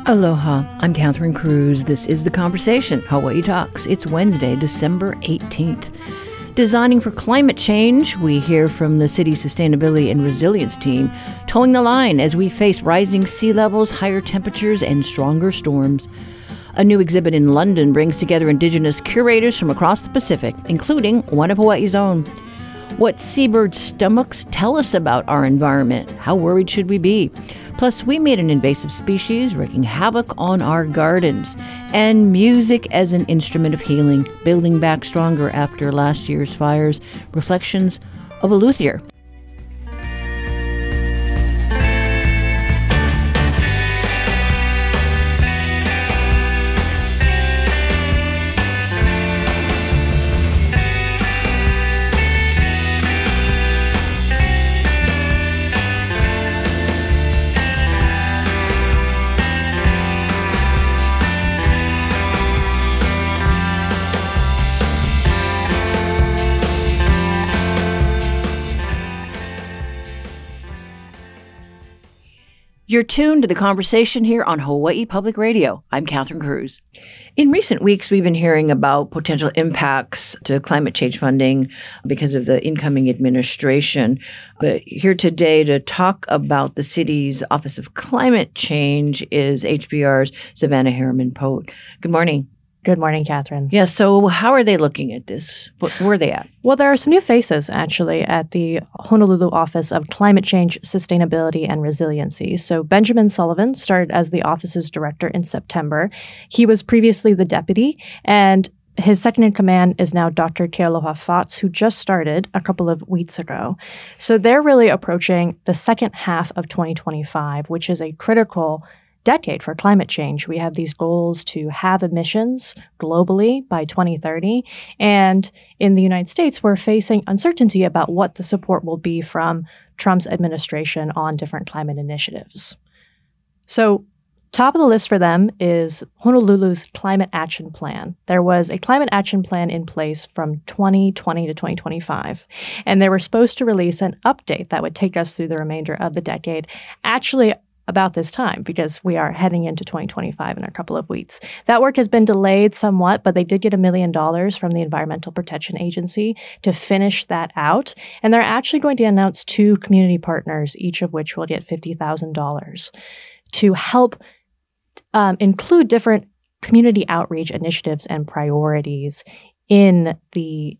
Aloha, I'm Catherine Cruz. This is The Conversation, Hawaii Talks. It's Wednesday, December 18th. Designing for climate change, we hear from the city's sustainability and resilience team, towing the line as we face rising sea levels, higher temperatures, and stronger storms. A new exhibit in London brings together Indigenous curators from across the Pacific, including one of Hawaii's own. What seabird stomachs tell us about our environment? How worried should we be? Plus, we meet an invasive species wreaking havoc on our gardens. And music as an instrument of healing, building back stronger after last year's fires. Reflections of a luthier. You're tuned to The Conversation here on Hawaii Public Radio. I'm Catherine Cruz. In recent weeks, we've been hearing about potential impacts to climate change funding because of the incoming administration. But here today to talk about the city's Office of Climate Change is HBR's Savannah Harriman-Pote. Good morning. Good morning, Catherine. Yeah, so how are they looking at this? Where are they at? Well, there are some new faces, actually, at the Honolulu Office of Climate Change, Sustainability, and Resiliency. So Benjamin Sullivan started as the office's director in September. He was previously the deputy, and his second in command is now Dr. Kealoha Fox, who just started a couple of weeks ago. So they're really approaching the second half of 2025, which is a critical decade for climate change. We have these goals to have emissions globally by 2030. And in the United States, we're facing uncertainty about what the support will be from Trump's administration on different climate initiatives. So top of the list for them is Honolulu's Climate Action Plan. There was a climate action plan in place from 2020 to 2025, and they were supposed to release an update that would take us through the remainder of the decade. Actually, about this time, because we are heading into 2025 in a couple of weeks. That work has been delayed somewhat, but they did get $1 million from the Environmental Protection Agency to finish that out. And they're actually going to announce 2 community partners, each of which will get $50,000 to help include different community outreach initiatives and priorities in the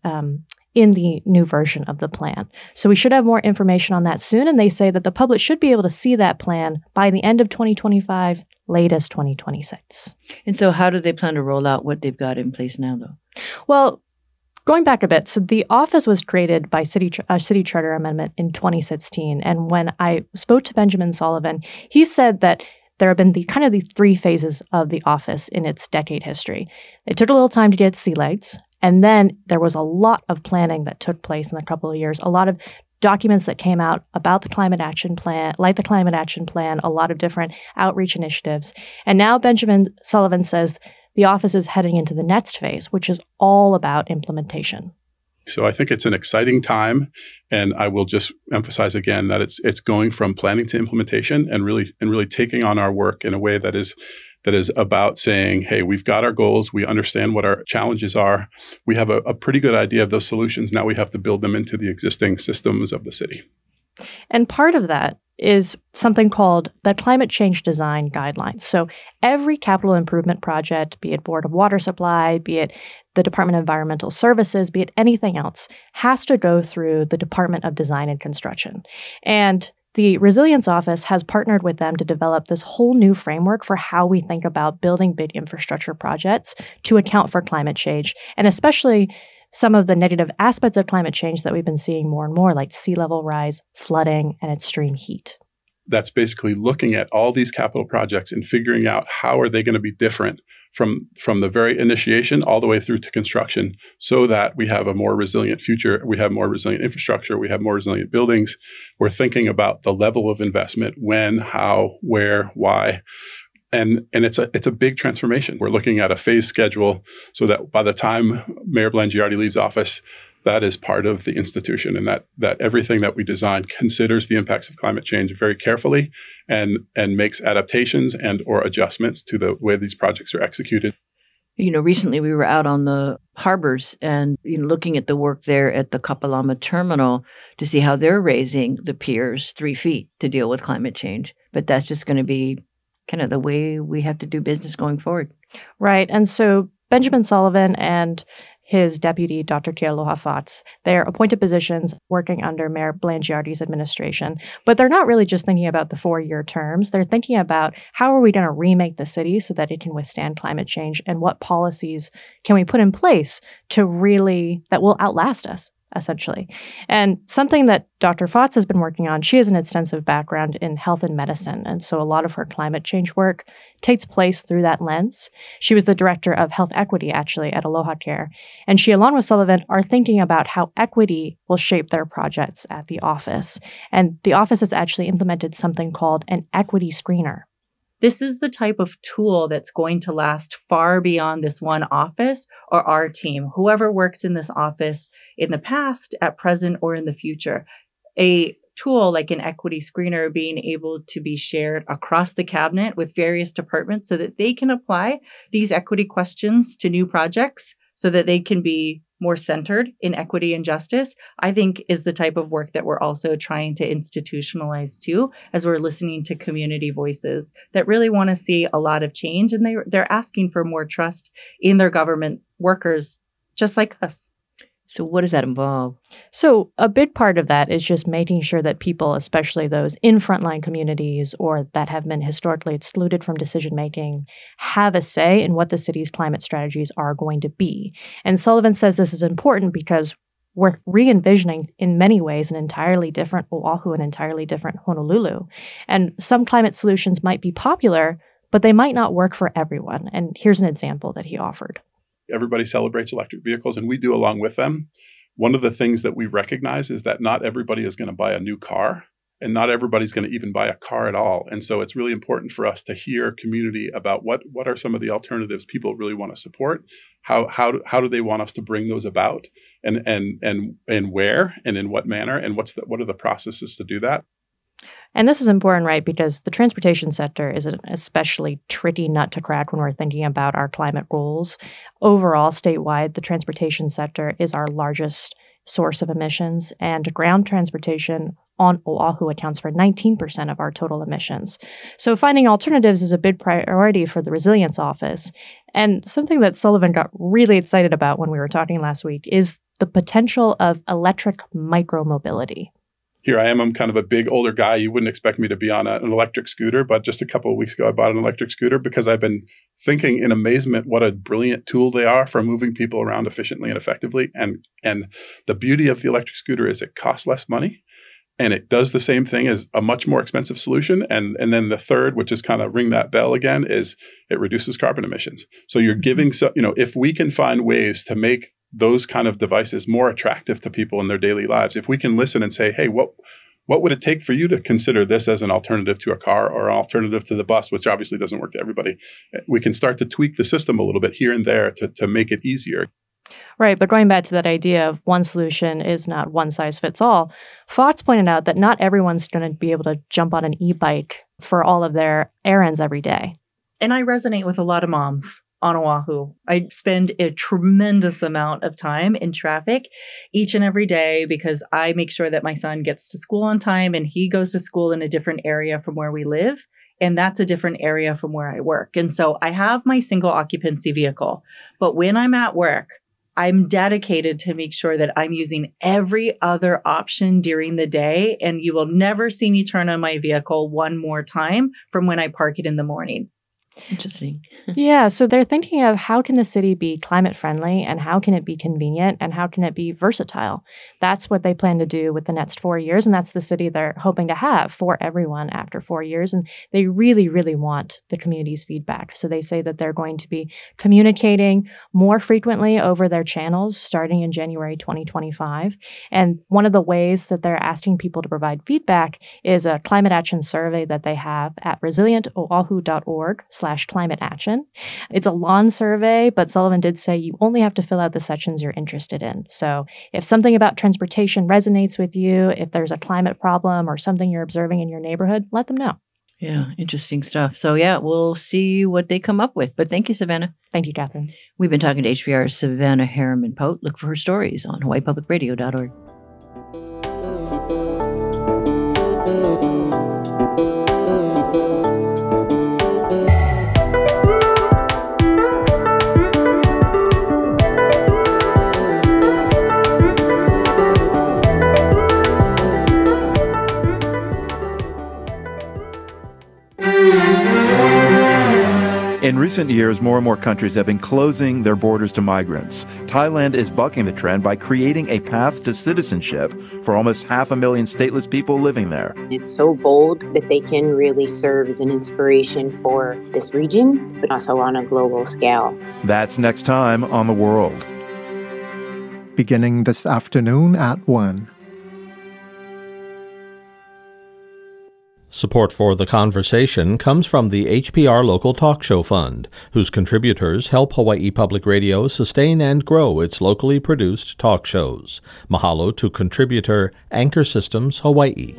new version of the plan. So we should have more information on that soon, and they say that the public should be able to see that plan by the end of 2025, latest 2026. And so how do they plan to roll out what they've got in place now, though? Well, going back a bit, so the office was created by city charter amendment in 2016, and when I spoke to Benjamin Sullivan, he said that there have been the 3 phases of the office in its decade history. It took a little time to get its sea legs. And then there was a lot of planning that took place in a couple of years, a lot of documents that came out about the Climate Action Plan, like the Climate Action Plan, a lot of different outreach initiatives. And now Benjamin Sullivan says the office is heading into the next phase, which is all about implementation. So I think it's an exciting time, and I will just emphasize again that it's going from planning to implementation and really taking on our work in a way that is about saying, hey, we've got our goals, we understand what our challenges are, we have a pretty good idea of those solutions, now we have to build them into the existing systems of the city. And part of that is something called the Climate Change Design Guidelines. So every capital improvement project, be it Board of Water Supply, be it the Department of Environmental Services, be it anything else, has to go through the Department of Design and Construction. And the Resilience Office has partnered with them to develop this whole new framework for how we think about building big infrastructure projects to account for climate change, and especially some of the negative aspects of climate change that we've been seeing more and more, like sea level rise, flooding, and extreme heat. That's basically looking at all these capital projects and figuring out how are they going to be different from the very initiation all the way through to construction, so that we have a more resilient future, we have more resilient infrastructure, we have more resilient buildings. We're thinking about the level of investment, when, how, where, why. And it's a big transformation. We're looking at a phase schedule so that by the time Mayor Blangiardi leaves office, that is part of the institution, and that everything that we design considers the impacts of climate change very carefully and makes adaptations and or adjustments to the way these projects are executed. Recently we were out on the harbors and looking at the work there at the Kapalama terminal to see how they're raising the piers 3 feet to deal with climate change. But that's just going to be kind of the way we have to do business going forward. Right. And so Benjamin Sullivan and his deputy, Dr. Kealoha Fox, they're appointed positions working under Mayor Blangiardi's administration. But they're not really just thinking about the 4-year terms. They're thinking about how are we going to remake the city so that it can withstand climate change, and what policies can we put in place that will outlast us, essentially. And something that Dr. Fox has been working on, she has an extensive background in health and medicine, and so a lot of her climate change work takes place through that lens. She was the director of health equity, actually, at Aloha Care, and she, along with Sullivan, are thinking about how equity will shape their projects at the office. And the office has actually implemented something called an equity screener. This is the type of tool that's going to last far beyond this one office or our team, whoever works in this office in the past, at present, or in the future. A tool like an equity screener being able to be shared across the cabinet with various departments so that they can apply these equity questions to new projects so that they can be more centered in equity and justice, I think is the type of work that we're also trying to institutionalize too, as we're listening to community voices that really want to see a lot of change, and they're asking for more trust in their government workers, just like us. So what does that involve? So a big part of that is just making sure that people, especially those in frontline communities or that have been historically excluded from decision-making, have a say in what the city's climate strategies are going to be. And Sullivan says this is important because we're re-envisioning, in many ways, an entirely different Oahu, an entirely different Honolulu. And some climate solutions might be popular, but they might not work for everyone. And here's an example that he offered. Everybody celebrates electric vehicles, and we do along with them. One of the things that we recognize is that not everybody is going to buy a new car, and not everybody's going to even buy a car at all. And so it's really important for us to hear community about what are some of the alternatives people really want to support. How do they want us to bring those about, and where and in what manner, and what are the processes to do that. And this is important, right, because the transportation sector is an especially tricky nut to crack when we're thinking about our climate goals. Overall, statewide, the transportation sector is our largest source of emissions, and ground transportation on Oahu accounts for 19% of our total emissions. So finding alternatives is a big priority for the Resilience Office. And something that Sullivan got really excited about when we were talking last week is the potential of electric micromobility. Here I am. I'm kind of a big older guy. You wouldn't expect me to be on an electric scooter, but just a couple of weeks ago, I bought an electric scooter because I've been thinking in amazement what a brilliant tool they are for moving people around efficiently and effectively. And the beauty of the electric scooter is it costs less money, and it does the same thing as a much more expensive solution. And then the third, which is kind of ring that bell again, is it reduces carbon emissions. So you're giving, if we can find ways to make those kind of devices more attractive to people in their daily lives, if we can listen and say, hey, what would it take for you to consider this as an alternative to a car or an alternative to the bus, which obviously doesn't work to everybody, we can start to tweak the system a little bit here and there to make it easier. Right, but going back to that idea of one solution is not one size fits all, Fox pointed out that not everyone's going to be able to jump on an e-bike for all of their errands every day. And I resonate with a lot of moms on Oahu. I spend a tremendous amount of time in traffic each and every day because I make sure that my son gets to school on time, and he goes to school in a different area from where we live. And that's a different area from where I work. And so I have my single occupancy vehicle. But when I'm at work, I'm dedicated to make sure that I'm using every other option during the day. And you will never see me turn on my vehicle one more time from when I park it in the morning. Interesting. Yeah, so they're thinking of how can the city be climate friendly, and how can it be convenient, and how can it be versatile. That's what they plan to do with the next 4 years, and that's the city they're hoping to have for everyone after 4 years. And they really, really want the community's feedback. So they say that they're going to be communicating more frequently over their channels starting in January 2025. And one of the ways that they're asking people to provide feedback is a climate action survey that they have at resilientoahu.org/ Hawaii.gov/climate action. It's a lawn survey, but Sullivan did say you only have to fill out the sections you're interested in. So if something about transportation resonates with you, if there's a climate problem or something you're observing in your neighborhood, let them know. Yeah, interesting stuff. So yeah, we'll see what they come up with. But thank you, Savannah. Thank you, Catherine. We've been talking to HPR's Savannah Harriman-Pote. Look for her stories on hawaiipublicradio.org. In recent years, more and more countries have been closing their borders to migrants. Thailand is bucking the trend by creating a path to citizenship for almost 500,000 stateless people living there. It's so bold that they can really serve as an inspiration for this region, but also on a global scale. That's next time on The World. Beginning this afternoon at 1. Support for The Conversation comes from the HPR Local Talk Show Fund, whose contributors help Hawaii Public Radio sustain and grow its locally produced talk shows. Mahalo to contributor Anchor Systems Hawaii.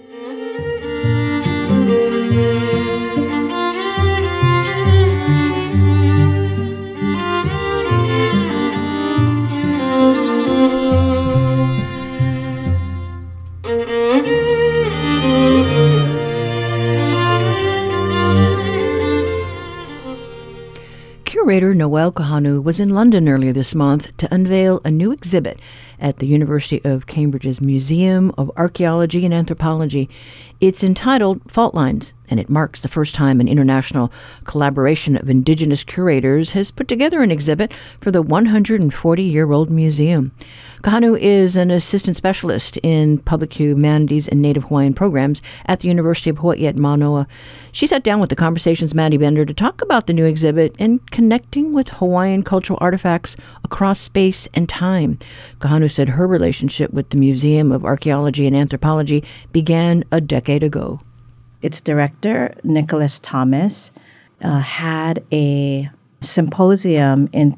Curator Noel Kahanu was in London earlier this month to unveil a new exhibit at the University of Cambridge's Museum of Archaeology and Anthropology. It's entitled Fault Lines, and it marks the first time an international collaboration of Indigenous curators has put together an exhibit for the 140-year-old museum. Kahanu is an assistant specialist in public humanities and Native Hawaiian programs at the University of Hawaii at Manoa. She sat down with The Conversation's Maddie Bender to talk about the new exhibit and connecting with Hawaiian cultural artifacts across space and time. Kahanu said her relationship with the Museum of Archaeology and Anthropology began a decade ago. Its director, Nicholas Thomas, had a symposium in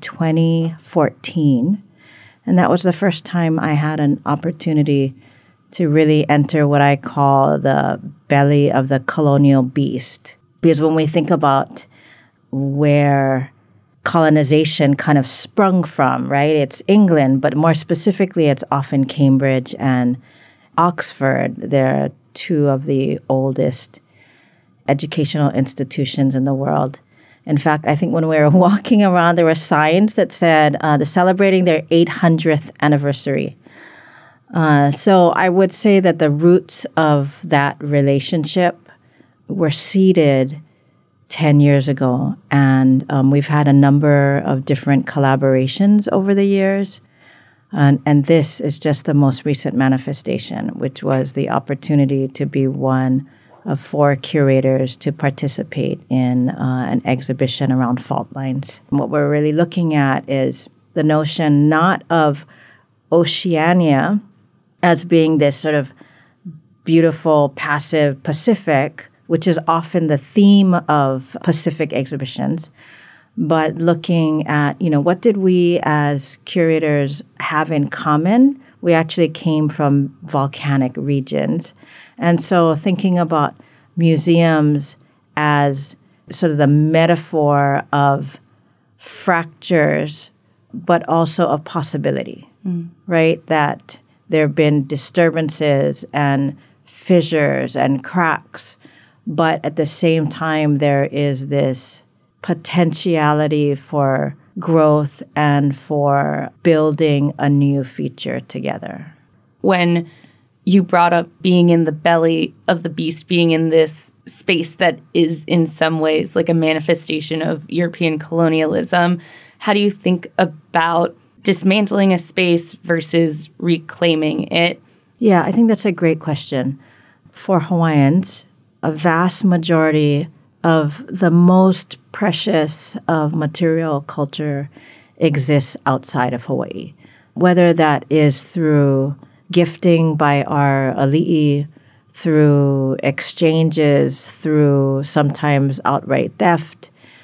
2014. And that was the first time I had an opportunity to really enter what I call the belly of the colonial beast. Because when we think about where colonization kind of sprung from, right? It's England, but more specifically, it's often Cambridge and Oxford. They're two of the oldest educational institutions in the world. In fact, I think when we were walking around, there were signs that said they're celebrating their 800th anniversary. So I would say that the roots of that relationship were seeded 10 years ago. And we've had a number of different collaborations over the years. And this is just the most recent manifestation, which was the opportunity to be one of 4 curators to participate in an exhibition around fault lines. And what we're really looking at is the notion not of Oceania as being this sort of beautiful, passive Pacific, which is often the theme of Pacific exhibitions, but looking at, what did we as curators have in common? We actually came from volcanic regions. And so thinking about museums as sort of the metaphor of fractures, but also of possibility, right? That there have been disturbances and fissures and cracks, but at the same time, there is this potentiality for growth and for building a new future together. When you brought up being in the belly of the beast, being in this space that is in some ways like a manifestation of European colonialism, how do you think about dismantling a space versus reclaiming it? Yeah, I think that's a great question. For Hawaiians, a vast majority of the most precious of material culture exists outside of Hawaii, whether that is through gifting by our ali'i, through exchanges, through sometimes outright theft.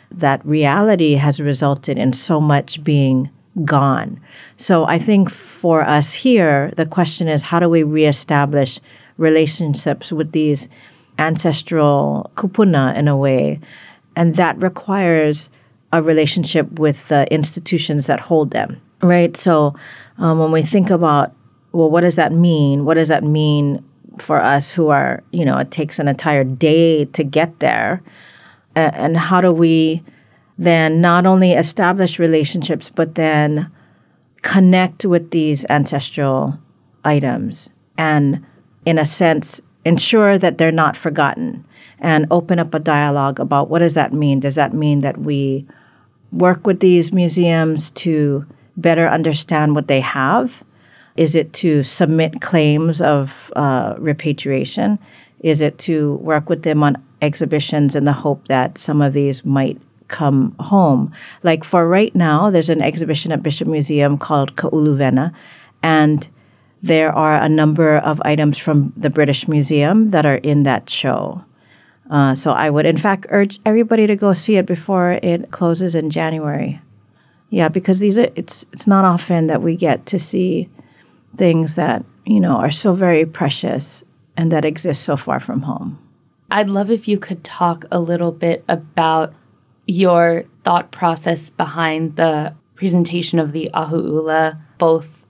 that reality has resulted in so much being gone. So I think for us here, the question is, how do we reestablish relationships with these ancestral kupuna in a way? And that requires a relationship with the institutions that hold them, right? So when we think about, well, what does that mean? What does that mean for us who are, it takes an entire day to get there? And how do we then not only establish relationships, but then connect with these ancestral items and, in a sense, ensure that they're not forgotten and open up a dialogue about what does that mean? Does that mean that we work with these museums to better understand what they have? Is it to submit claims of repatriation? Is it to work with them on exhibitions in the hope that some of these might come home? Like for right now, there's an exhibition at Bishop Museum called Ka'uluvena, and there are a number of items from the British Museum that are in that show. So I would, in fact, urge everybody to go see it before it closes in January. Yeah, because it's not often that we get to see things that, are so very precious and that exist so far from home. I'd love if you could talk a little bit about your thought process behind the presentation of the Ahu'ula, both,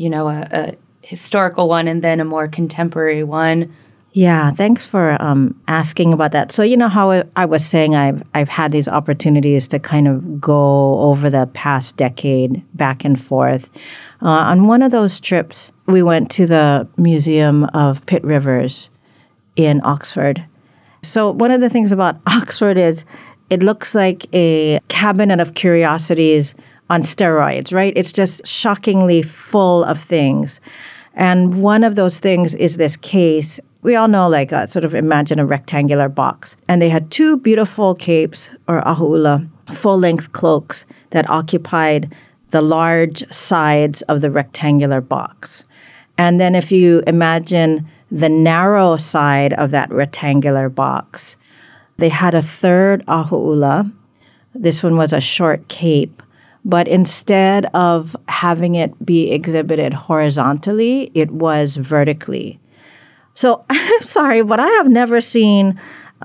a historical one and then a more contemporary one. Yeah, thanks for asking about that. So how I was saying I've had these opportunities to kind of go over the past decade back and forth. On one of those trips, we went to the Museum of Pitt Rivers in Oxford. So one of the things about Oxford is it looks like a cabinet of curiosities on steroids, right? It's just shockingly full of things. And one of those things is this case. We all know, sort of imagine a rectangular box. And they had two beautiful capes, or ahu'ula, full-length cloaks that occupied the large sides of the rectangular box. And then if you imagine the narrow side of that rectangular box, they had a third ahu'ula. This one was a short cape. But instead of having it be exhibited horizontally, it was vertically. So I'm sorry, but I have never seen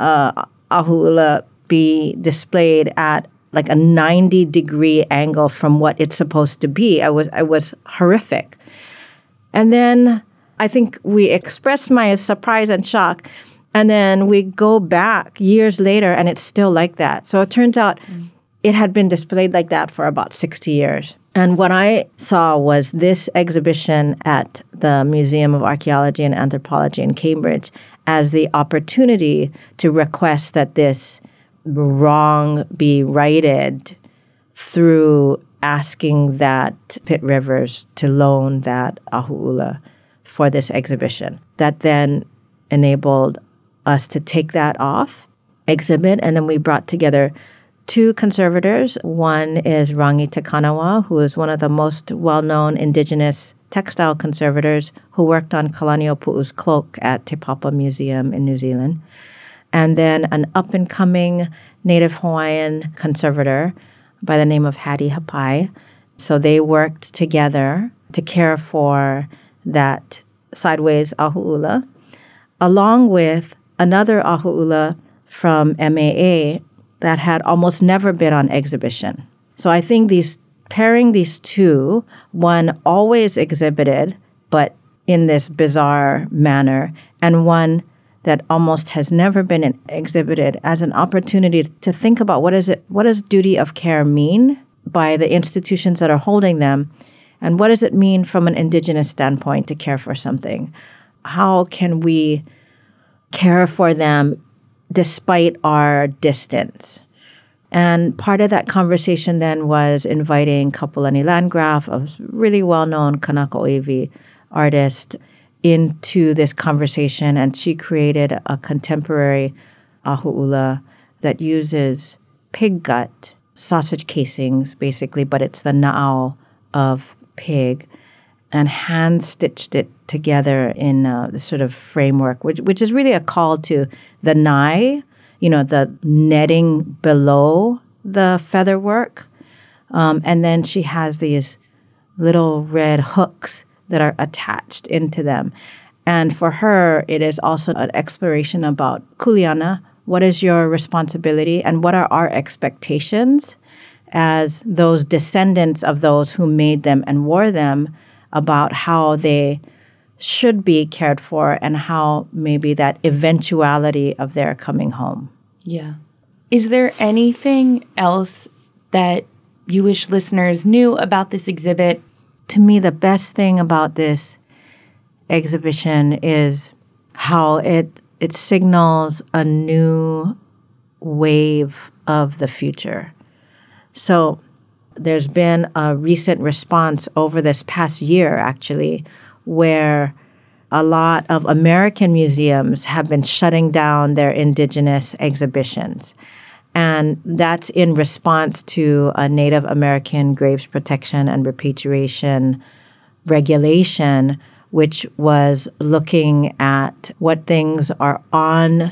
ahu'ula be displayed at like a 90-degree angle from what it's supposed to be. I was horrific. And then I think we expressed my surprise and shock, and then we go back years later, and it's still like that. So it turns out it had been displayed like that for about 60 years. And what I saw was this exhibition at the Museum of Archaeology and Anthropology in Cambridge as the opportunity to request that this wrong be righted through asking that Pitt Rivers to loan that ahu'ula for this exhibition. That then enabled us to take that off exhibit, and then we brought together two conservators. One is Rangi Tekanawa, who is one of the most well-known indigenous textile conservators who worked on Kalani'opu'u's cloak at Te Papa Museum in New Zealand. And then an up-and-coming Native Hawaiian conservator by the name of Hattie Hapai. So they worked together to care for that sideways ahu'ula, along with another ahu'ula from MAA that had almost never been on exhibition. So I think pairing these two, one always exhibited, but in this bizarre manner, and one that almost has never been exhibited, as an opportunity to think about what does duty of care mean by the institutions that are holding them, and what does it mean from an indigenous standpoint to care for something? How can we care for them despite our distance? And part of that conversation then was inviting Kapolani Landgraf, a really well-known Kanaka Oiwi artist, into this conversation. And she created a contemporary ahu'ula that uses pig gut, sausage casings basically, but it's the na'au of pig, and hand-stitched it together in this sort of framework, which is really a call to the nai, the netting below the feather work. And then she has these little red hooks that are attached into them. And for her, it is also an exploration about kuleana. What is your responsibility and what are our expectations as those descendants of those who made them and wore them about how they should be cared for and how maybe that eventuality of their coming home. Yeah. Is there anything else that you wish listeners knew about this exhibit? To me, the best thing about this exhibition is how it signals a new wave of the future. So there's been a recent response over this past year, actually, where a lot of American museums have been shutting down their indigenous exhibitions. And that's in response to a Native American graves protection and repatriation regulation, which was looking at what things are on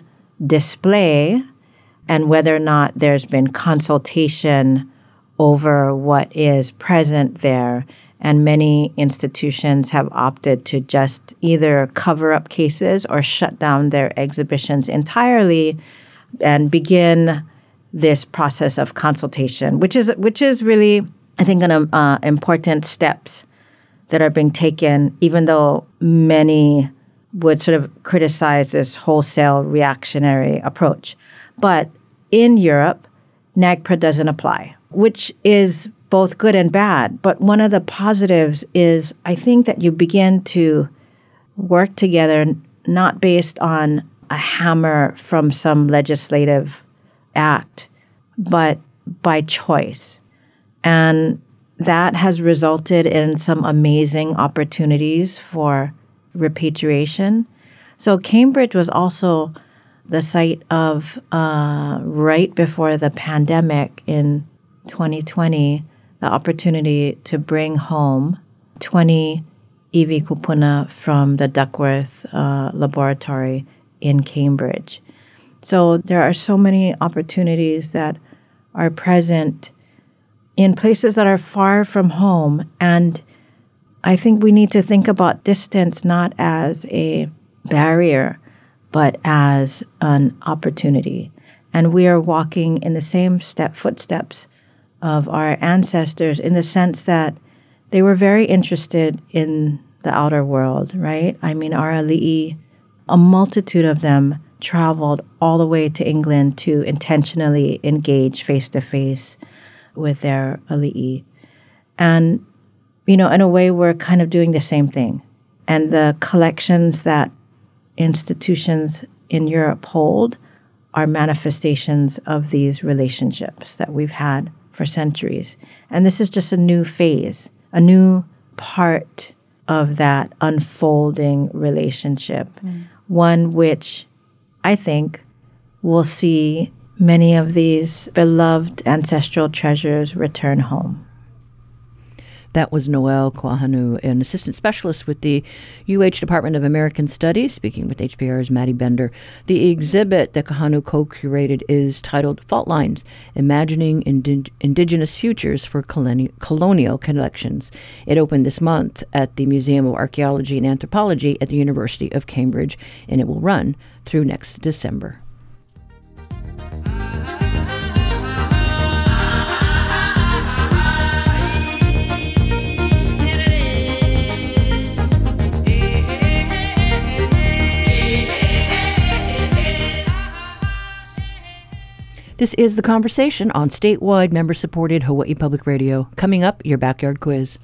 display and whether or not there's been consultation over what is present there. And many institutions have opted to just either cover up cases or shut down their exhibitions entirely and begin this process of consultation, which is really, I think, an important steps that are being taken, even though many would sort of criticize this wholesale reactionary approach. But in Europe, NAGPRA doesn't apply, which is both good and bad. But one of the positives is I think that you begin to work together not based on a hammer from some legislative act, but by choice. And that has resulted in some amazing opportunities for repatriation. So Cambridge was also the site of, right before the pandemic in 2020, the opportunity to bring home 20 iwi kupuna from the Duckworth Laboratory in Cambridge. So there are so many opportunities that are present in places that are far from home. And I think we need to think about distance not as a barrier, but as an opportunity. And we are walking in the same footsteps of our ancestors in the sense that they were very interested in the outer world, right? I mean, our ali'i, a multitude of them traveled all the way to England to intentionally engage face-to-face with their ali'i. And, in a way, we're kind of doing the same thing. And the collections that institutions in Europe hold are manifestations of these relationships that we've had for centuries. And this is just a new phase, a new part of that unfolding relationship, one which I think will see many of these beloved ancestral treasures return home. That was Noelle Kwahanu, an assistant specialist with the UH Department of American Studies, speaking with HPR's Maddie Bender. The exhibit that Kwahanu co-curated is titled Fault Lines, Imagining Indigenous Futures for Colonial Collections. It opened this month at the Museum of Archaeology and Anthropology at the University of Cambridge, and it will run through next December. This is The Conversation on statewide member-supported Hawaii Public Radio. Coming up, your backyard quiz.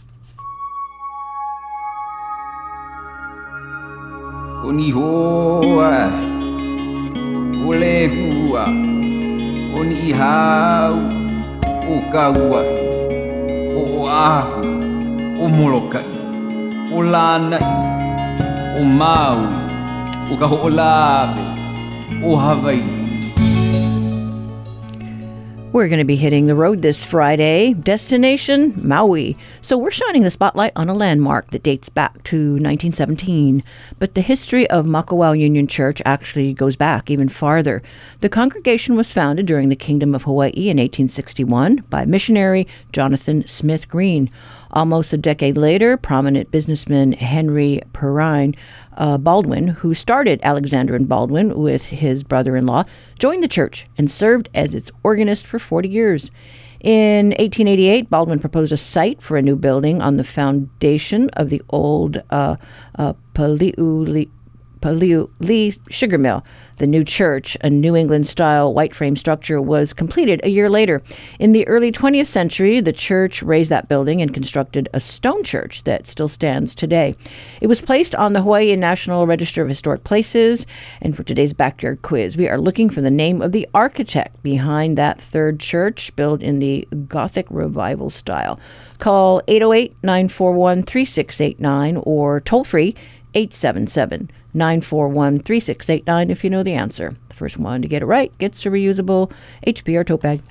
Oni hoa, ole hua, oni hau, o kauai, o ahu, o molokai, o lanai, o Maui, o kaho'olawe, o Hawaii. We're going to be hitting the road this Friday. Destination, Maui. So we're shining the spotlight on a landmark that dates back to 1917. But the history of Makawao Union Church actually goes back even farther. The congregation was founded during the Kingdom of Hawaii in 1861 by missionary Jonathan Smith Green. Almost a decade later, prominent businessman Henry Perrine Baldwin, who started Alexander and Baldwin with his brother-in-law, joined the church and served as its organist for 40 years. In 1888, Baldwin proposed a site for a new building on the foundation of the old Paliuli sugar mill. The new church, a New England-style white frame structure, was completed a year later. In the early 20th century, the church raised that building and constructed a stone church that still stands today. It was placed on the Hawaiian National Register of Historic Places. And for today's Backyard Quiz, we are looking for the name of the architect behind that third church, built in the Gothic Revival style. Call 808-941-3689 or toll-free 877-941-3689 if you know the answer. The first one to get it right gets a reusable HPR tote bag.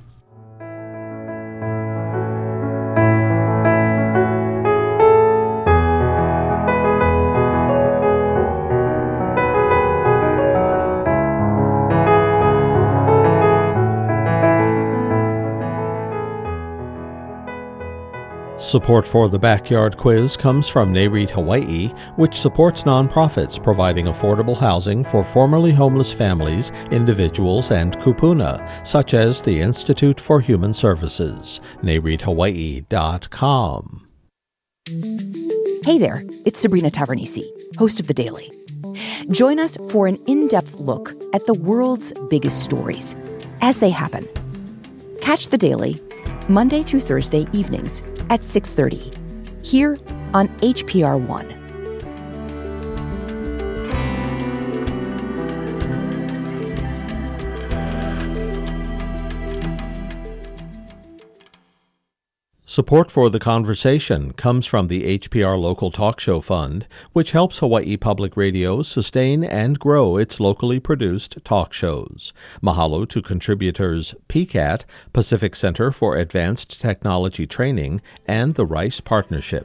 Support for the Backyard Quiz comes from NAREIT Hawaii, which supports nonprofits providing affordable housing for formerly homeless families, individuals, and kupuna, such as the Institute for Human Services. NAREITHawaii.com. Hey there, it's Sabrina Tavernisi, host of The Daily. Join us for an in-depth look at the world's biggest stories as they happen. Catch The Daily Monday through Thursday evenings at 6:30 here on HPR1. Support for the conversation comes from the HPR Local Talk Show Fund, which helps Hawaii Public Radio sustain and grow its locally produced talk shows. Mahalo to contributors PCAT, Pacific Center for Advanced Technology Training, and the Rice Partnership.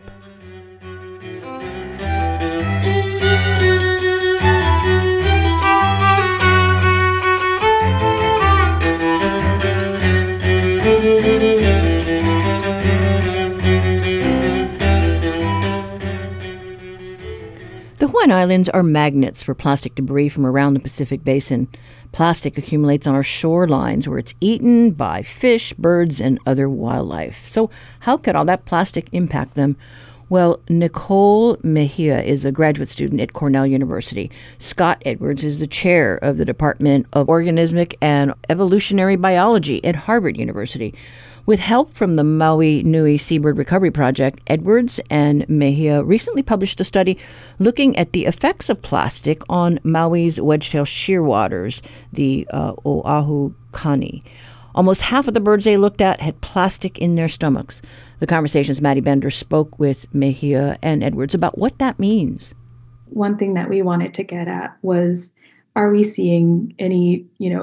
The Hawaiian Islands are magnets for plastic debris from around the Pacific Basin. Plastic accumulates on our shorelines where it's eaten by fish, birds, and other wildlife. So how could all that plastic impact them? Well, Nicole Mejia is a graduate student at Cornell University. Scott Edwards is the chair of the Department of Organismic and Evolutionary Biology at Harvard University. With help from the Maui Nui Seabird Recovery Project, Edwards and Mejia recently published a study looking at the effects of plastic on Maui's wedge-tail shearwaters, the Oahu kani. Almost half of the birds they looked at had plastic in their stomachs. The Conversation's Maddie Bender spoke with Mejia and Edwards about what that means. One thing that we wanted to get at was, are we seeing any,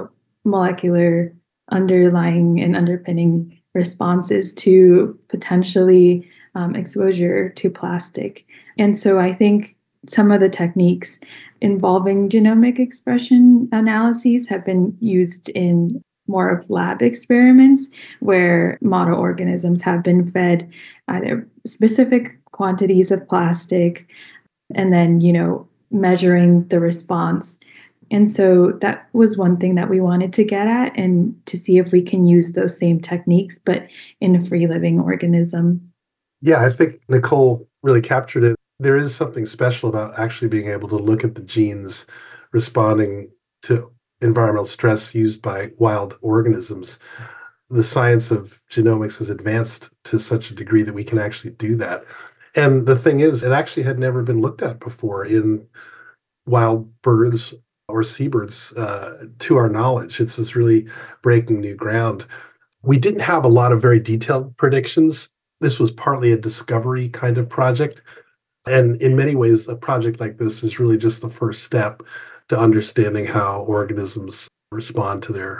molecular underlying and underpinning responses to potentially exposure to plastic? And so I think some of the techniques involving genomic expression analyses have been used in more of lab experiments where model organisms have been fed either specific quantities of plastic and then, measuring the response. And so that was one thing that we wanted to get at and to see if we can use those same techniques, but in a free living organism. Yeah, I think Nicole really captured it. There is something special about actually being able to look at the genes responding to environmental stress used by wild organisms. The science of genomics has advanced to such a degree that we can actually do that. And the thing is, it actually had never been looked at before in wild birds or seabirds, to our knowledge. It's this really breaking new ground. We didn't have a lot of very detailed predictions. This was partly a discovery kind of project. And in many ways, a project like this is really just the first step to understanding how organisms respond to their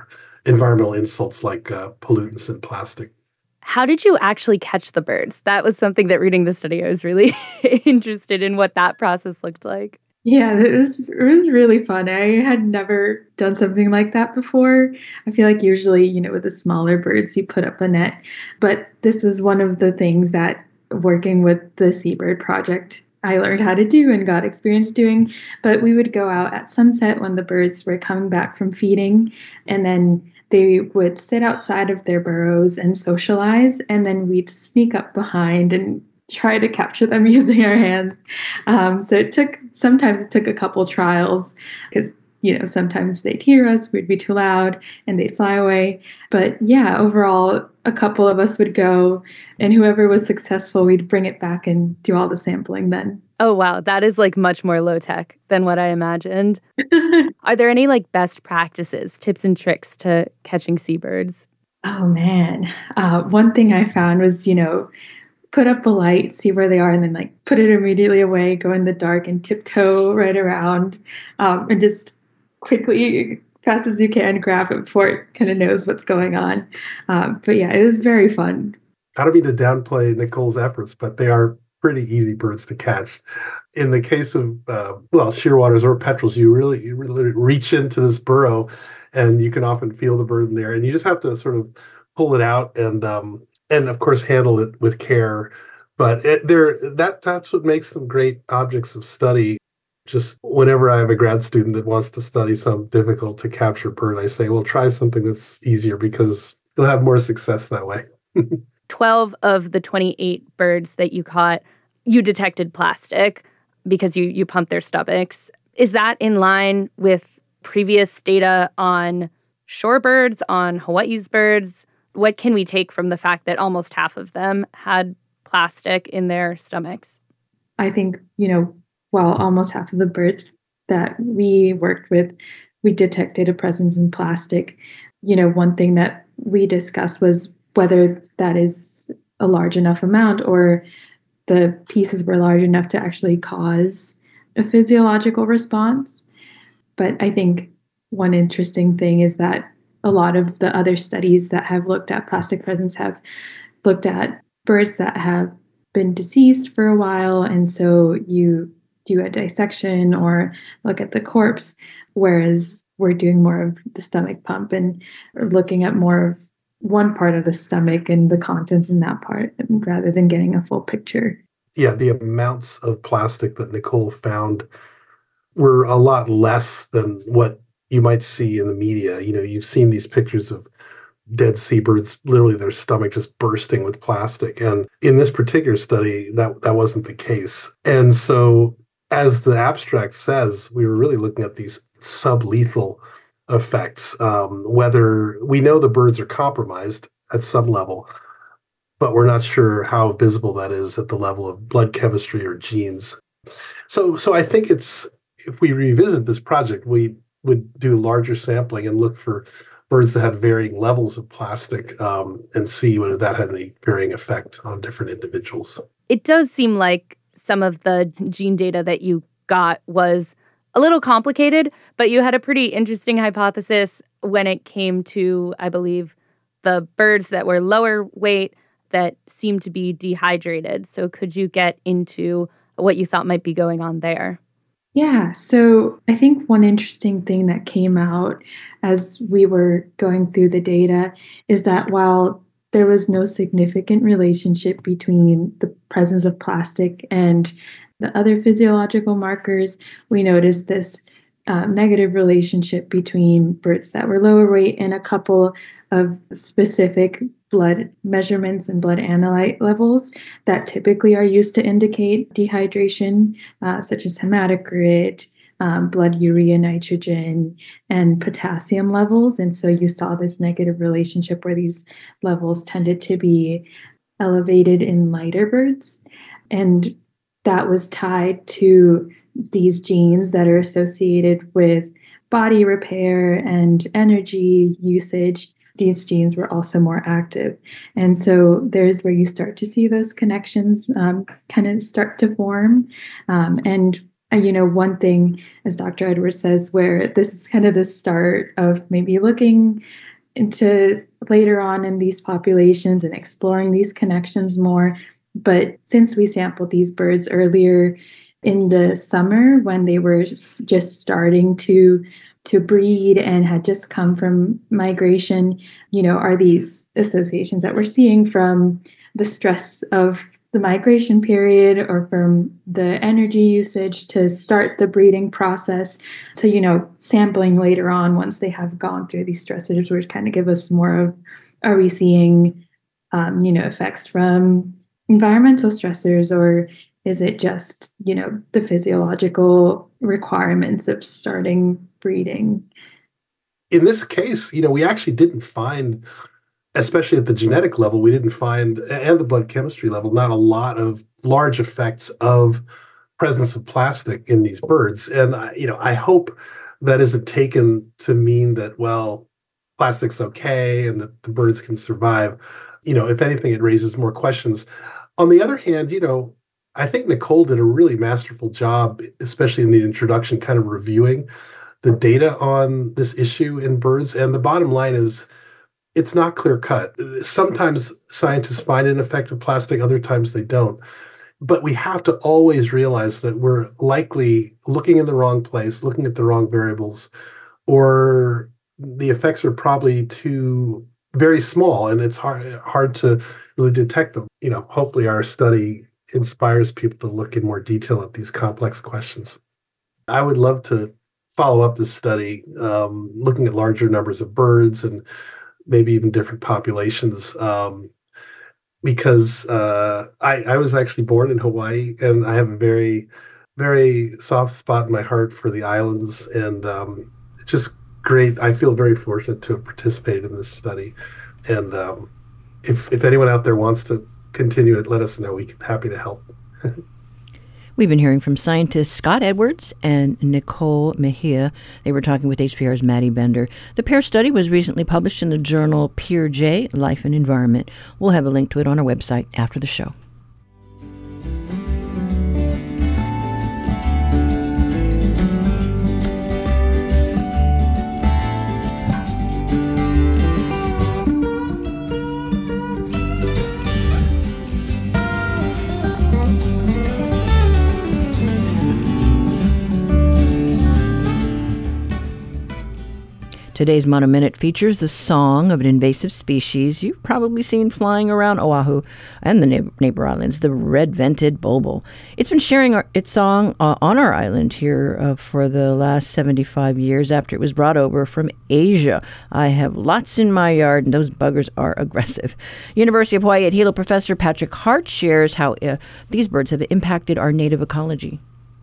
environmental insults like pollutants and plastic. How did you actually catch the birds? That was something that reading the study, I was really interested in what that process looked like. Yeah, it was really fun. I had never done something like that before. I feel like usually, with the smaller birds, you put up a net. But this was one of the things that working with the Seabird Project, I learned how to do and got experience doing. But we would go out at sunset when the birds were coming back from feeding, and then they would sit outside of their burrows and socialize, and then we'd sneak up behind and try to capture them using our hands. So sometimes it took a couple trials because, sometimes they'd hear us, we'd be too loud, and they'd fly away. But yeah, overall, a couple of us would go, and whoever was successful, we'd bring it back and do all the sampling then. Oh, wow. That is much more low tech than what I imagined. Are there any best practices, tips and tricks to catching seabirds? Oh, man. One thing I found was, put up a light, see where they are, and then put it immediately away, go in the dark and tiptoe right around, and just quickly, fast as you can, grab it before it kind of knows what's going on. But yeah, it was very fun. I don't mean to downplay Nicole's efforts, but they are pretty easy birds to catch. In the case of, shearwaters or petrels, you really reach into this burrow and you can often feel the bird in there. And you just have to sort of pull it out and of course, handle it with care. But that's what makes them great objects of study. Just whenever I have a grad student that wants to study some difficult to capture bird, I say, well, try something that's easier because you'll have more success that way. 12 of the 28 birds that you caught, you detected plastic because you pumped their stomachs. Is that in line with previous data on shorebirds, on Hawaii's birds? What can we take from the fact that almost half of them had plastic in their stomachs? I think, while almost half of the birds that we worked with, we detected a presence in plastic. One thing that we discussed was whether that is a large enough amount or the pieces were large enough to actually cause a physiological response. But I think one interesting thing is that a lot of the other studies that have looked at plastic presence have looked at birds that have been deceased for a while. And so you do a dissection or look at the corpse, whereas we're doing more of the stomach pump and looking at more of one part of the stomach and the contents in that part rather than getting a full picture. Yeah, the amounts of plastic that Nicole found were a lot less than what you might see in the media. You've seen these pictures of dead seabirds, literally their stomach just bursting with plastic. And in this particular study, that wasn't the case. And so, as the abstract says, we were really looking at these sublethal effects, whether we know the birds are compromised at some level, but we're not sure how visible that is at the level of blood chemistry or genes. So I think if we revisit this project, we would do larger sampling and look for birds that had varying levels of plastic and see whether that had any varying effect on different individuals. It does seem like some of the gene data that you got was a little complicated, but you had a pretty interesting hypothesis when it came to, I believe, the birds that were lower weight that seemed to be dehydrated. So could you get into what you thought might be going on there? Yeah, so I think one interesting thing that came out as we were going through the data is that while there was no significant relationship between the presence of plastic and the other physiological markers, we noticed this negative relationship between birds that were lower weight and a couple of specific blood measurements and blood analyte levels that typically are used to indicate dehydration, such as hematocrit, blood urea nitrogen, and potassium levels. And so you saw this negative relationship where these levels tended to be elevated in lighter birds. And that was tied to these genes that are associated with body repair and energy usage. These genes were also more active. And so there's where you start to see those connections kind of start to form. One thing, as Dr. Edwards says, where this is kind of the start of maybe looking into later on in these populations and exploring these connections more. But since we sampled these birds earlier in the summer when they were just starting to breed and had just come from migration, are these associations that we're seeing from the stress of the migration period or from the energy usage to start the breeding process to, sampling later on once they have gone through these stresses would kind of give us more of, are we seeing, effects from environmental stressors, or is it just, the physiological requirements of starting breeding? In this case, we actually didn't find, especially at the genetic level, we didn't find, and the blood chemistry level, not a lot of large effects of presence of plastic in these birds. And, I hope that isn't taken to mean that, well, plastic's okay and that the birds can survive. If anything, it raises more questions. On the other hand, I think Nicole did a really masterful job, especially in the introduction, kind of reviewing the data on this issue in birds. And the bottom line is, it's not clear cut. Sometimes scientists find an effect of plastic, other times they don't. But we have to always realize that we're likely looking in the wrong place, looking at the wrong variables, or the effects are probably too very small and it's hard to really detect them. Hopefully our study inspires people to look in more detail at these complex questions. I would love to follow up this study, looking at larger numbers of birds and maybe even different populations, because I was actually born in Hawaii, and I have a very, very soft spot in my heart for the islands, and it's just great. I feel very fortunate to have participated in this study, and if anyone out there wants to continue it, let us know. We're happy to help. We've been hearing from scientists Scott Edwards and Nicole Mejia. They were talking with HPR's Maddie Bender. The pair study was recently published in the journal Peer J, Life and Environment. We'll have a link to it on our website after the show. Today's Mono Minute features the song of an invasive species you've probably seen flying around Oahu and the neighbor islands, the red-vented bulbul. It's been sharing its song on our island here for the last 75 years after it was brought over from Asia. I have lots in my yard, and those buggers are aggressive. University of Hawaii at Hilo professor Patrick Hart shares how these birds have impacted our native ecology.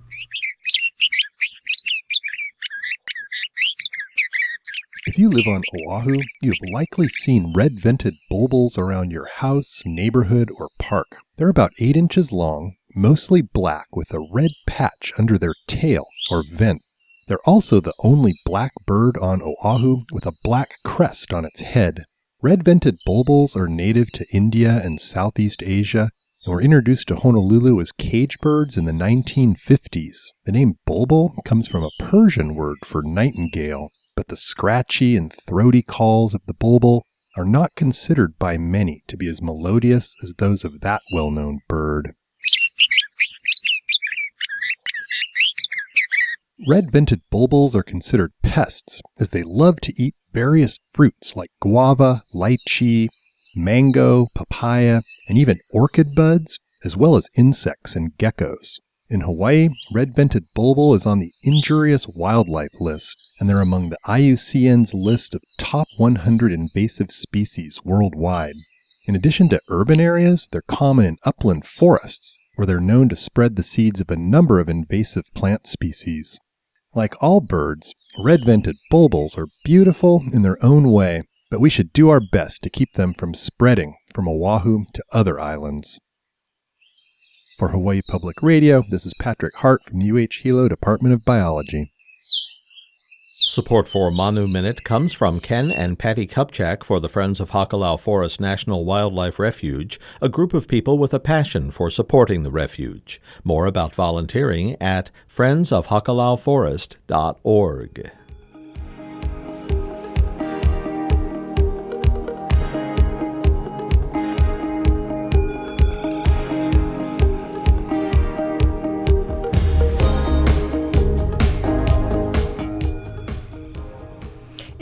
If you live on Oahu, you have likely seen red-vented bulbuls around your house, neighborhood, or park. They're about 8 inches long, mostly black with a red patch under their tail or vent. They're also the only black bird on Oahu with a black crest on its head. Red-vented bulbuls are native to India and Southeast Asia and were introduced to Honolulu as cage birds in the 1950s. The name bulbul comes from a Persian word for nightingale, but the scratchy and throaty calls of the bulbul are not considered by many to be as melodious as those of that well-known bird. Red-vented bulbuls are considered pests, as they love to eat various fruits like guava, lychee, mango, papaya, and even orchid buds, as well as insects and geckos. In Hawaii, red-vented bulbul is on the injurious wildlife list, and they're among the IUCN's list of top 100 invasive species worldwide. In addition to urban areas, they're common in upland forests, where they're known to spread the seeds of a number of invasive plant species. Like all birds, red-vented bulbuls are beautiful in their own way, but we should do our best to keep them from spreading from Oahu to other islands. For Hawaii Public Radio, this is Patrick Hart from the UH Hilo Department of Biology. Support for Manu Minute comes from Ken and Patty Kupchak for the Friends of Hakalau Forest National Wildlife Refuge, a group of people with a passion for supporting the refuge. More about volunteering at friendsofhakalauforest.org.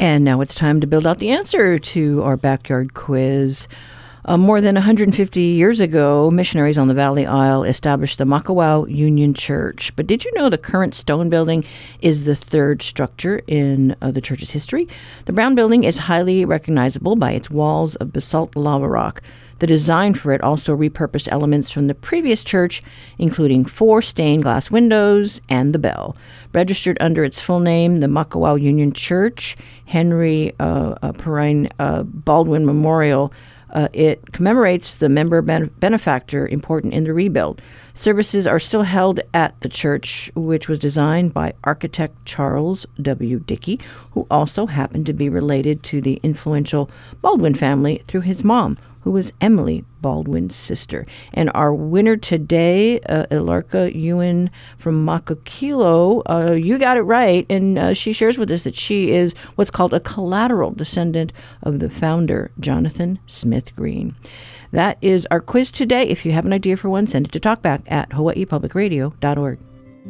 And now it's time to build out the answer to our backyard quiz. More than 150 years ago, missionaries on the Valley Isle established the Makawao Union Church. But did you know the current stone building is the third structure in the church's history? The brown building is highly recognizable by its walls of basalt lava rock. The design for it also repurposed elements from the previous church, including 4 stained glass windows and the bell. Registered under its full name, the Makawao Union Church, Henry Perrine Baldwin Memorial, it commemorates the member benefactor important in the rebuild. Services are still held at the church, which was designed by architect Charles W. Dickey, who also happened to be related to the influential Baldwin family through his mom, who was Emily Baldwin's sister. And our winner today, Ilarka Ewan from Makakilo, you got it right. And she shares with us that she is what's called a collateral descendant of the founder, Jonathan Smith Green. That is our quiz today. If you have an idea for one, send it to talkback@hawaiipublicradio.org.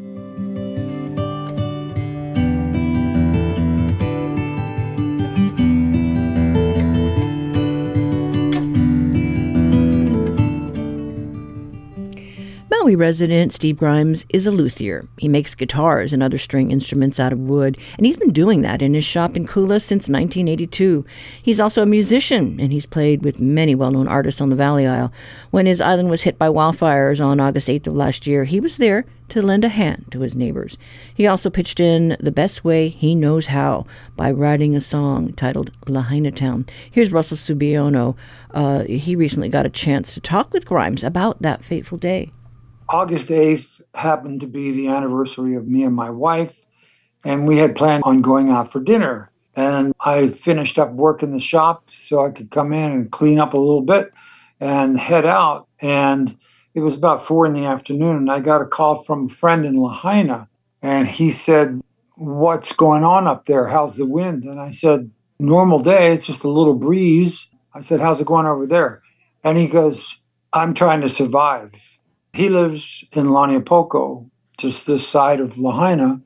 Maui resident Steve Grimes is a luthier. He makes guitars and other string instruments out of wood, and he's been doing that in his shop in Kula since 1982. He's also a musician, and he's played with many well-known artists on the Valley Isle. When his island was hit by wildfires on August 8th of last year, he was there to lend a hand to his neighbors. He also pitched in the best way he knows how by writing a song titled Lahaina Town. Here's Russell Subiono. He recently got a chance to talk with Grimes about that fateful day. August 8th happened to be the anniversary of me and my wife, and we had planned on going out for dinner. And I finished up work in the shop so I could come in and clean up a little bit and head out. And it was about 4 p.m, and I got a call from a friend in Lahaina, and he said, "What's going on up there? How's the wind?" And I said, "Normal day, it's just a little breeze." I said, "How's it going over there?" And he goes, "I'm trying to survive." He lives in Laniapoko, just this side of Lahaina,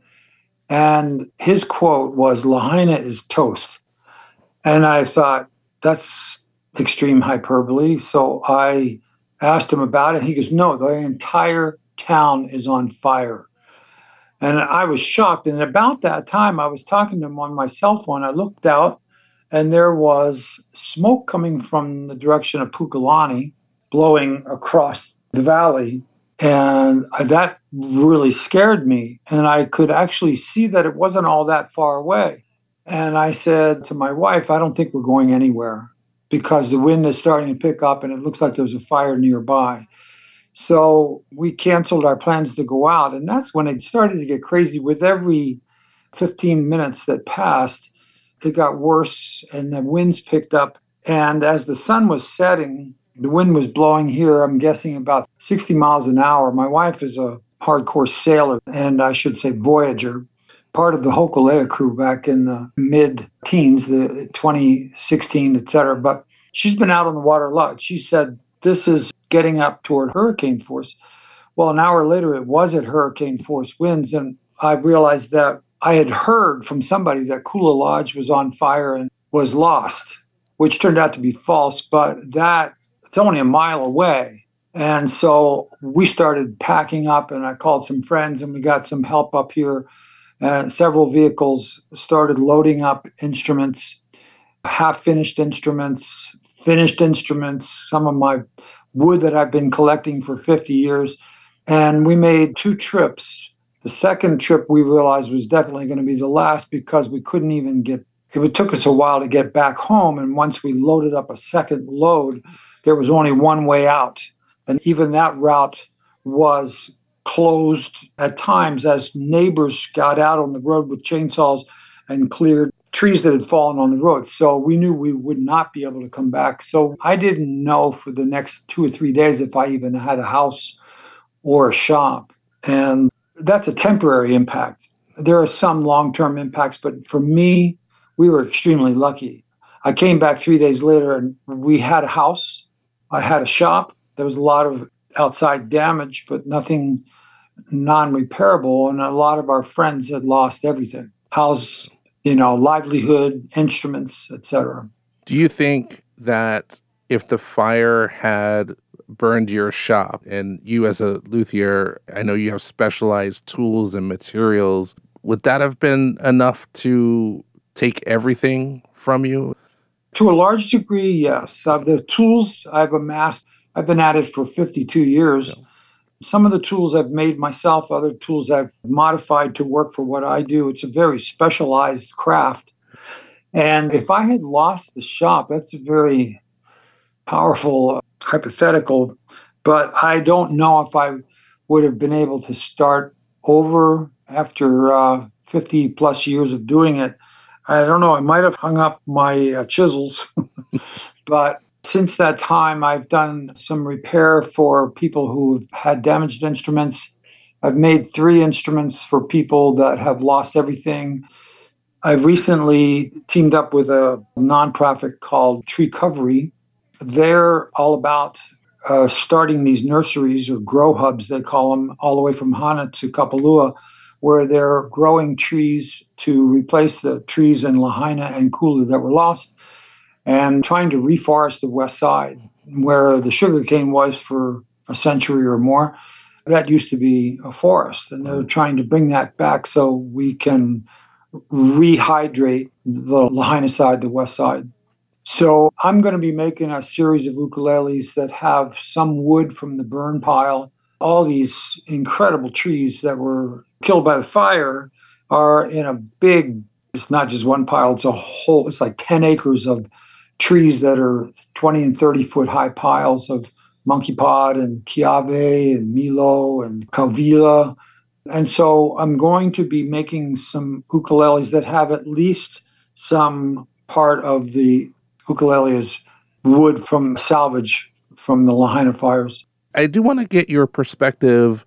and his quote was, "Lahaina is toast." And I thought, that's extreme hyperbole. So I asked him about it. He goes, "No, the entire town is on fire." And I was shocked. And about that time, I was talking to him on my cell phone. I looked out, and there was smoke coming from the direction of Pukalani, blowing across the valley, and that really scared me. And I could actually see that it wasn't all that far away. And I said to my wife, "I don't think we're going anywhere because the wind is starting to pick up and it looks like there's a fire nearby." So we canceled our plans to go out. And that's when it started to get crazy. With every 15 minutes that passed, it got worse and the winds picked up. And as the sun was setting, the wind was blowing here, I'm guessing about 60 miles an hour. My wife is a hardcore sailor, and I should say voyager, part of the Hokulea crew back in the mid-teens, the 2016, et cetera. But she's been out on the water a lot. She said, this is getting up toward hurricane force. Well, an hour later, it was at hurricane force winds, and I realized that I had heard from somebody that Kula Lodge was on fire and was lost, which turned out to be false, but it's only a mile away. And so we started packing up, and I called some friends, and we got some help up here. And several vehicles started loading up instruments, half-finished instruments, finished instruments, some of my wood that I've been collecting for 50 years. And we made 2 trips. The second trip we realized was definitely going to be the last because we couldn't even it took us a while to get back home. And once we loaded up a second load, there was only one way out. And even that route was closed at times as neighbors got out on the road with chainsaws and cleared trees that had fallen on the road. So we knew we would not be able to come back. So I didn't know for the next 2 or 3 days if I even had a house or a shop. And that's a temporary impact. There are some long-term impacts, but for me, we were extremely lucky. I came back 3 days later and we had a house. I had a shop. There was a lot of outside damage, but nothing non-repairable. And a lot of our friends had lost everything. House livelihood, instruments, etc. Do you think that if the fire had burned your shop and you as a luthier, I know you have specialized tools and materials, would that have been enough to take everything from you? To a large degree, yes. The tools I've amassed, I've been at it for 52 years. Yeah. Some of the tools I've made myself, other tools I've modified to work for what I do. It's a very specialized craft. And if I had lost the shop, that's a very powerful hypothetical, but I don't know if I would have been able to start over after 50 plus years of doing it. I don't know, I might have hung up my chisels, but since that time, I've done some repair for people who've had damaged instruments. I've made 3 instruments for people that have lost everything. I've recently teamed up with a nonprofit called Tree Covery. They're all about starting these nurseries or grow hubs, they call them, all the way from Hana to Kapalua, where they're growing trees to replace the trees in Lahaina and Kula that were lost, and trying to reforest the west side where the sugarcane was for a century or more. That used to be a forest, and they're trying to bring that back so we can rehydrate the Lahaina side, the west side. So I'm going to be making a series of ukuleles that have some wood from the burn pile. All these incredible trees that were killed by the fire are in a big, it's not just one pile, it's like 10 acres of trees that are 20 and 30 foot high piles of monkey pod and kiave and milo and kauvila. And so I'm going to be making some ukuleles that have at least some part of the ukulele as wood from salvage from the Lahaina fires. I do want to get your perspective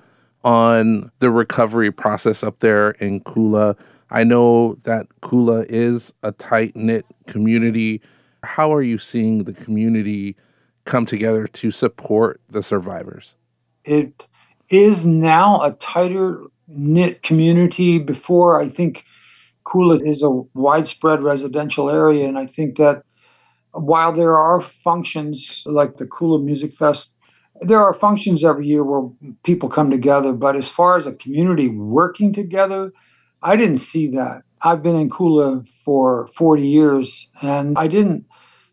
on the recovery process up there in Kula. I know that Kula is a tight-knit community. How are you seeing the community come together to support the survivors? It is now a tighter knit community. Before, I think Kula is a widespread residential area, and I think that while there are functions like the Kula Music Fest, there are functions every year where people come together, but as far as a community working together, I didn't see that. I've been in Kula for 40 years, and I didn't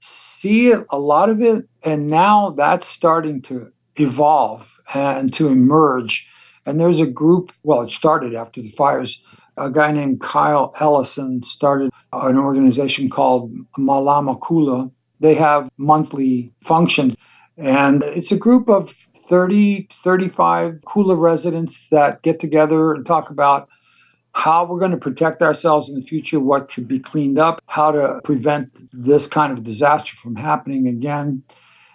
see it, a lot of it, and now that's starting to evolve and to emerge. And there's a group, well, it started after the fires. A guy named Kyle Ellison started an organization called Malama Kula. They have monthly functions, and it's a group of 30, 35 Kula residents that get together and talk about how we're going to protect ourselves in the future, what could be cleaned up, how to prevent this kind of disaster from happening again.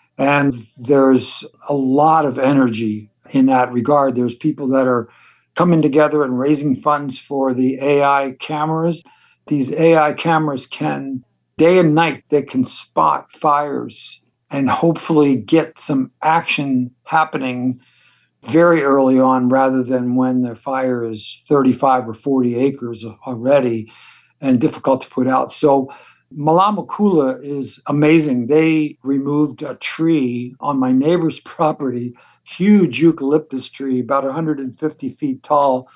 And there's a lot of energy in that regard. There's people that are coming together and raising funds for the AI cameras. These AI cameras can, day and night, they can spot fires and hopefully get some action happening very early on rather than when the fire is 35 or 40 acres already and difficult to put out. So Malama Kula is amazing. They removed a tree on my neighbor's property, huge eucalyptus tree, about 150 feet tall,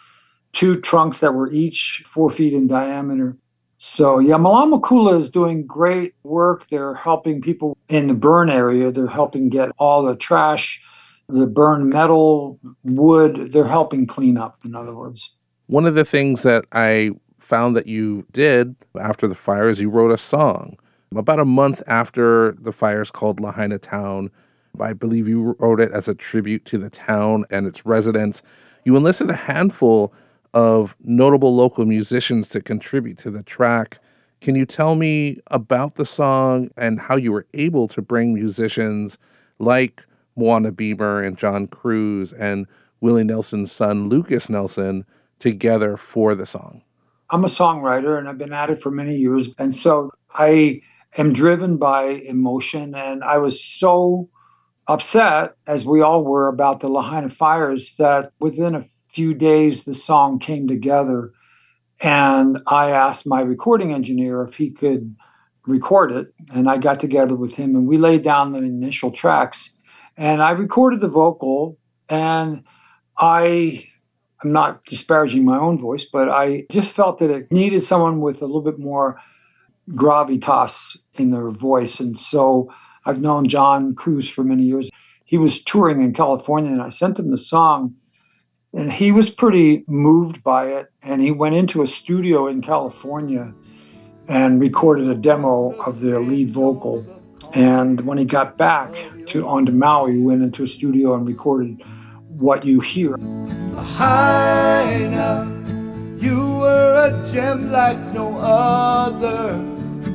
2 trunks that were each 4 feet in diameter. So yeah, Malama Kula is doing great work. They're helping people in the burn area. They're helping get all the trash, the burned metal, wood. They're helping clean up, in other words. One of the things that I found that you did after the fire is you wrote a song. About a month after the fires called Lahaina Town, I believe you wrote it as a tribute to the town and its residents. You enlisted a handful of notable local musicians to contribute to the track. Can you tell me about the song and how you were able to bring musicians like Moana Beamer and John Cruz and Willie Nelson's son, Lucas Nelson, together for the song? I'm a songwriter and I've been at it for many years. And so I am driven by emotion. And I was so upset, as we all were, about the Lahaina fires that within a few days the song came together. And I asked my recording engineer if he could record it. And I got together with him and we laid down the initial tracks. And I recorded the vocal. And I'm not disparaging my own voice, but I just felt that it needed someone with a little bit more gravitas in their voice. And so I've known John Cruz for many years. He was touring in California and I sent him the song and he was pretty moved by it. And he went into a studio in California and recorded a demo of the lead vocal. And when he got back onto Maui, he went into a studio and recorded what you hear. Lahaina, you were a gem like no other.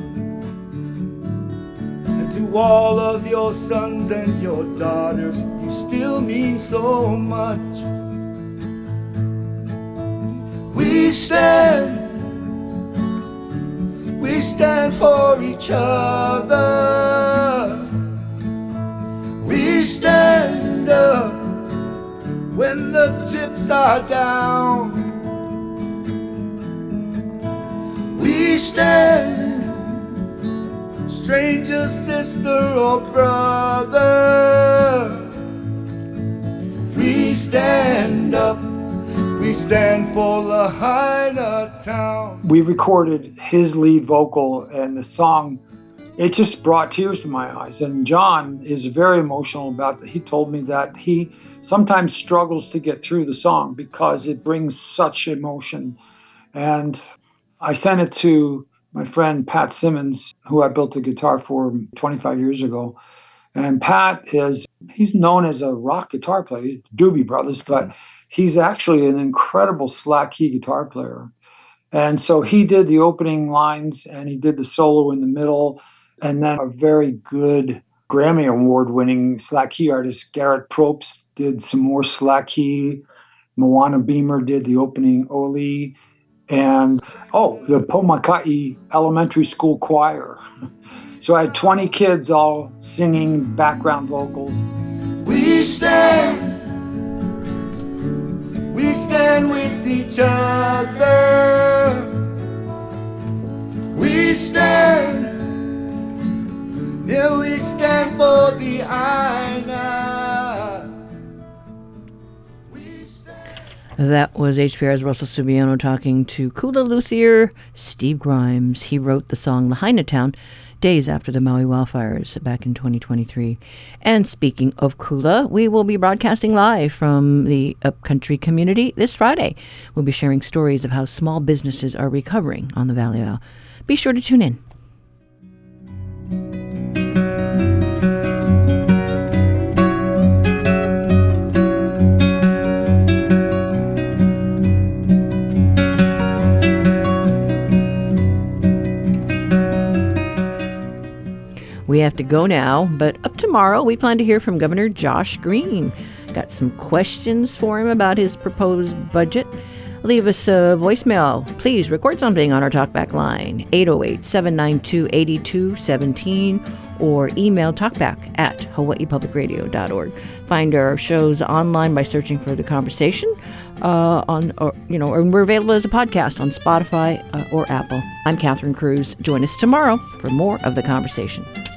To all of your sons and your daughters, you still mean so much. We stand for each other. We stand up when the chips are down. We stand, stranger, sister, or brother. We stand up, we stand for Lahaina Town. We recorded his lead vocal and the song, it just brought tears to my eyes. And John is very emotional about it. He told me that he sometimes struggles to get through the song because it brings such emotion. And I sent it to my friend Pat Simmons, who I built a guitar for 25 years ago. And Pat he's known as a rock guitar player, Doobie Brothers, but he's actually an incredible slack key guitar player. And so he did the opening lines and he did the solo in the middle. And then a very good Grammy Award-winning slack key artist, Garrett Probst, did some more slack key. Moana Beamer did the opening Oli. And, the Pomaka'i Elementary School Choir. So I had 20 kids all singing background vocals. We stand with each other. We stand for the Aina. That was HPR's Russell Subiono talking to Kula luthier Steve Grimes. He wrote the song Lahaina Town days after the Maui wildfires back in 2023. And speaking of Kula, we will be broadcasting live from the Upcountry community this Friday. We'll be sharing stories of how small businesses are recovering on the Valley Isle. Be sure to tune in. We have to go now, but up tomorrow we plan to hear from Governor Josh Green. Got some questions for him about his proposed budget. Leave us a voicemail. Please record something on our talkback line, 808-792-8217, or email talkback@hawaiipublicradio.org. Find our shows online by searching for The Conversation, and we're available as a podcast on Spotify or Apple. I'm Catherine Cruz. Join us tomorrow for more of The Conversation.